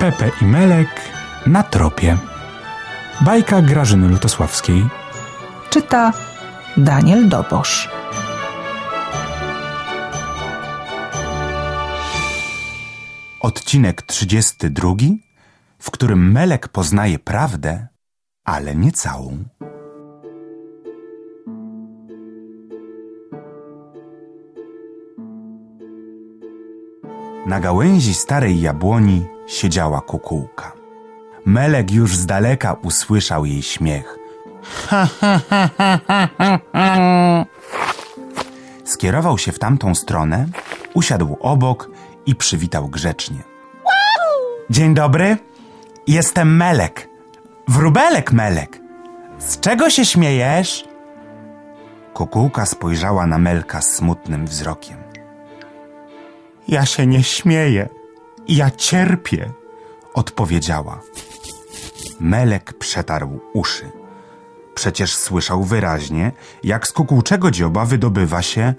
Pepe i Melek na tropie. Bajka Grażyny Lutosławskiej. Czyta Daniel Dobosz. Odcinek 32, w którym Melek poznaje prawdę, ale nie całą. Na gałęzi starej jabłoni siedziała kukułka. Melek już z daleka usłyszał jej śmiech. Skierował się w tamtą stronę, usiadł obok i przywitał grzecznie. Dzień dobry, jestem Melek. Wróbelek Melek. Z czego się śmiejesz? Kukułka spojrzała na Melka z smutnym wzrokiem. Ja się nie śmieję, ja cierpię, odpowiedziała. Melek przetarł uszy. Przecież słyszał wyraźnie, jak z kukułczego dzioba wydobywa się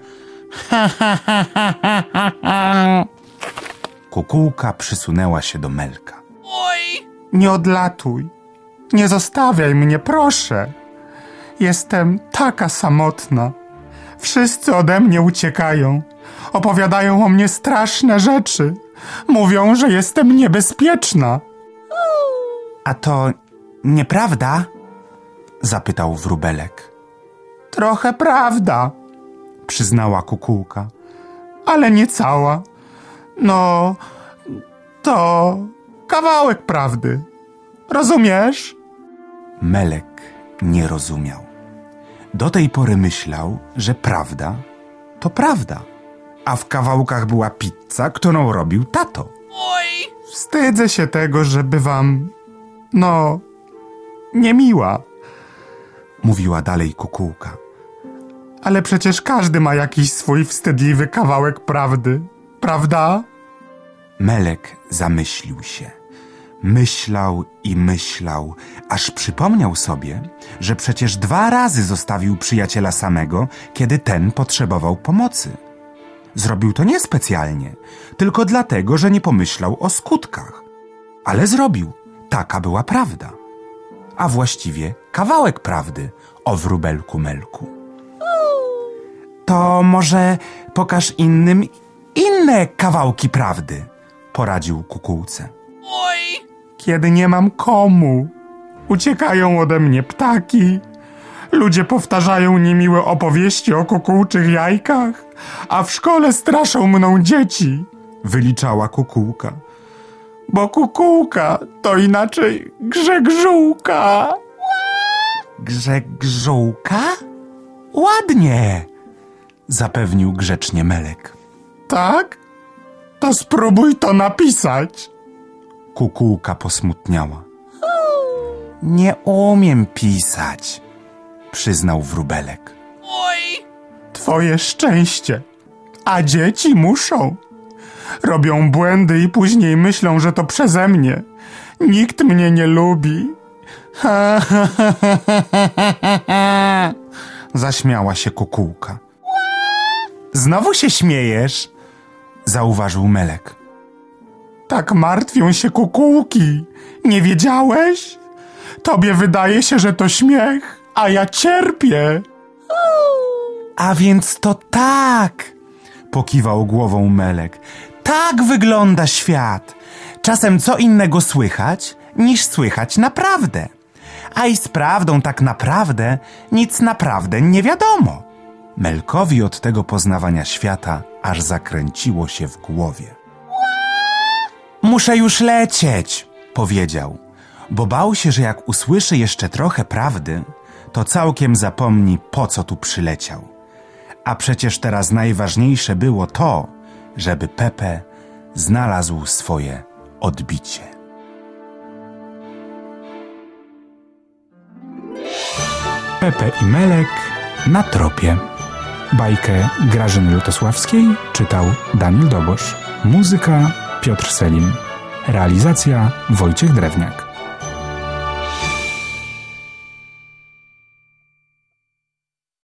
Kukułka przysunęła się do Melka. Oj! Nie odlatuj, nie zostawiaj mnie, proszę. Jestem taka samotna. Wszyscy ode mnie uciekają. Opowiadają o mnie straszne rzeczy. Mówią, że jestem niebezpieczna. A to nieprawda? Zapytał wróbelek. Trochę prawda, przyznała kukułka, ale nie cała. No, to kawałek prawdy. Rozumiesz? Melek nie rozumiał. Do tej pory myślał, że prawda to prawda, a w kawałkach była pizza, którą robił tato. Oj! Wstydzę się tego, że bywam, niemiła, mówiła dalej kukułka. Ale przecież każdy ma jakiś swój wstydliwy kawałek prawdy, prawda? Melek zamyślił się. Myślał i myślał, aż przypomniał sobie, że przecież 2 razy zostawił przyjaciela samego, kiedy ten potrzebował pomocy. Zrobił to niespecjalnie, tylko dlatego, że nie pomyślał o skutkach. Ale zrobił. Taka była prawda. A właściwie kawałek prawdy o wróbelku Melku. To może pokaż innym inne kawałki prawdy, poradził kukułce. Oj! Kiedy nie mam komu, uciekają ode mnie ptaki, ludzie powtarzają niemiłe opowieści o kukułczych jajkach, a w szkole straszą mną dzieci, wyliczała kukułka. Bo kukułka to inaczej grzegżółka. Grzegżółka? Ładnie, zapewnił grzecznie Melek. Tak? To spróbuj to napisać. Kukułka posmutniała. Nie umiem pisać, przyznał wróbelek. Oj! Twoje szczęście, a dzieci muszą. Robią błędy i później myślą, że to przeze mnie. Nikt mnie nie lubi. Zaśmiała się kukułka. Znowu się śmiejesz? Zauważył Melek. Tak martwią się kukułki. Nie wiedziałeś? Tobie wydaje się, że to śmiech, a ja cierpię. A więc to tak, pokiwał głową Melek. Tak wygląda świat. Czasem co innego słychać, niż słychać naprawdę. A i z prawdą tak naprawdę nic naprawdę nie wiadomo. Melkowi od tego poznawania świata aż zakręciło się w głowie. Muszę już lecieć, powiedział, bo bał się, że jak usłyszy jeszcze trochę prawdy, to całkiem zapomni, po co tu przyleciał. A przecież teraz najważniejsze było to, żeby Pepe znalazł swoje odbicie. Pepe i Melek na tropie. Bajkę Grażyny Lutosławskiej czytał Daniel Dobosz. Muzyka Piotr Selim. Realizacja Wojciech Drewniak.